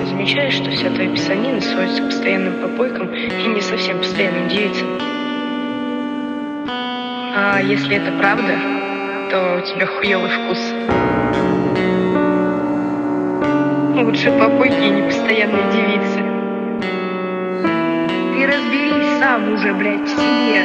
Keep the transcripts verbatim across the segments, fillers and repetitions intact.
ты замечаешь, что вся твоя писанина сводится к постоянным попойкам и не совсем постоянным девицам? А если это правда, то у тебя хуёвый вкус. Лучше попойки и непостоянные девицы. Ты разберись сам уже, блядь, в себе.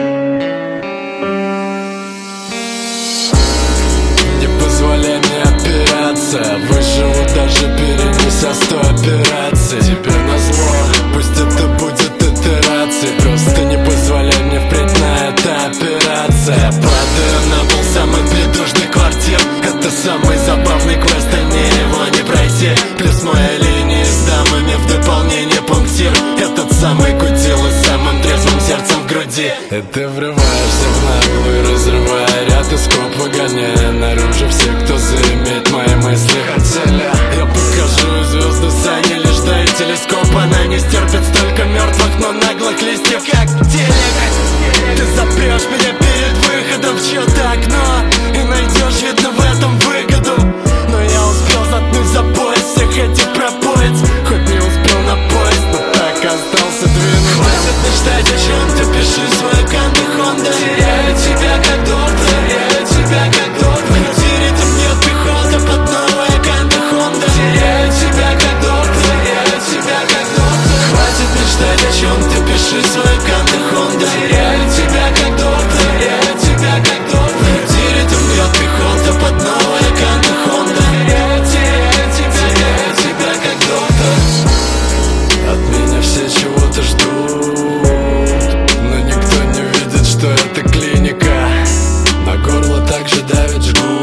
Не позволяй мне опираться, выживу даже перенеся сто операций. Тебе назло, пусть это будет итерацией, просто не позволяй мне впредь на это опираться. Я падаю на пол самой придушной квартир. Это самый забавный квест, а мне его не пройти. Плюс моя линия с дамами в дополнение пунктир. Этот самый кутил и самым трезвым сердцем в груди. И ты врываешься в наглую, разрывая ряд и скоп, выгоняя наружу всех, кто заимеет мои мысли. Хотели, я покажу звезды Сани, лишь дай телескоп. Она не стерпит столько мертвых, но наглых листьев, как телека. Ты запрешь меня перед выходом в чье-то окно и найдешь, видно, в этом выгоду. Но я успел заткнуть за пояс всех этих пропоиц. Хоть не успел на поезд, но так остался двинуть. Хватит мечтать о чем-то, пиши свою Канду Хонда. Теряю тебя как доктор, теряю тебя как доктор. В квартире там нет пехоты под новая Канду Хонда. Теряю тебя как доктор, теряю тебя как доктор. Хватит мечтать о чем-то, пиши свою Канду Хонда. Теряю тебя как доктор, теряю тебя как доктор. В квартире там нет пехоты под новая Канду Хонда. Теряю, теряю тебя, теряю тебя как доктор. От меня все чего-то ждут, но никто не видит, что это клиника. На горло также давит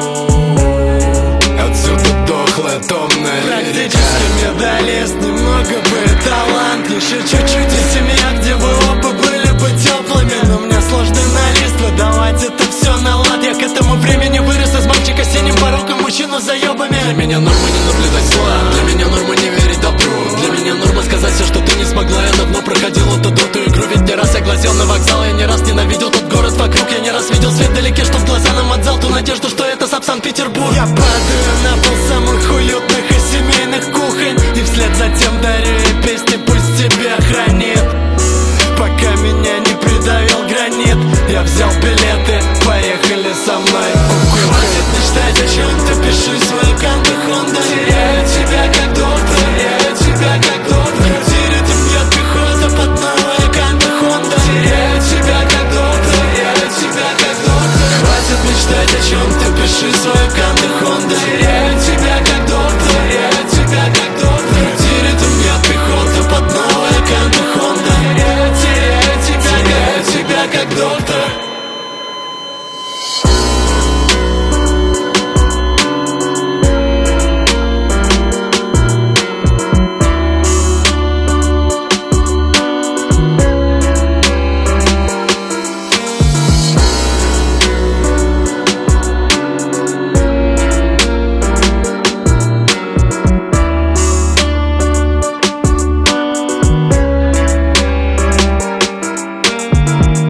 жгут. Отсюда дохлая томная лирика. Практически медалист, немного бы талант. Еще чуть-чуть и семья, где вы оба были бы теплыми. Но мне сложно на лист выдавать это все на лад. Я к этому времени вырос из мальчика с синим пороком, мужчину за ебами. Для меня норма не наблюдать зла, для меня норма не верить добру. Для меня норма сказать все, что ты не смогла. Я давно проходил эту доту игру, ведь не раз я глазел на вокзал. Я не раз ненавидел тот город вокруг. Я не раз видел свет вдалеке, что в глаза нам отдал ту надежду, что это сап Санкт-Петербург. Я падаю на пол самых уютных и семейных кухонь, и вслед за тем дарю ей песни, пусть тебя хранит. Пока меня не придавил гранит, я взял билеты, поехали со мной кукухой. Хватит мечтать о чем-то, пиши свою Канду Хонда. Теряю тебя как доктор, теряю тебя как доктор. В квартире там нет пехоты под новая Канду Хонда. Теряю тебя как доктор, теряю тебя как доктор. Хватит мечтать о чем-то, пиши свою Канду Хонда. Теряю тебя как доктор, теряю тебя как доктор. В квартире там нет пехоты под новая Канду Хонда. Теряю, теряю тебя, теряю тебя как доктор.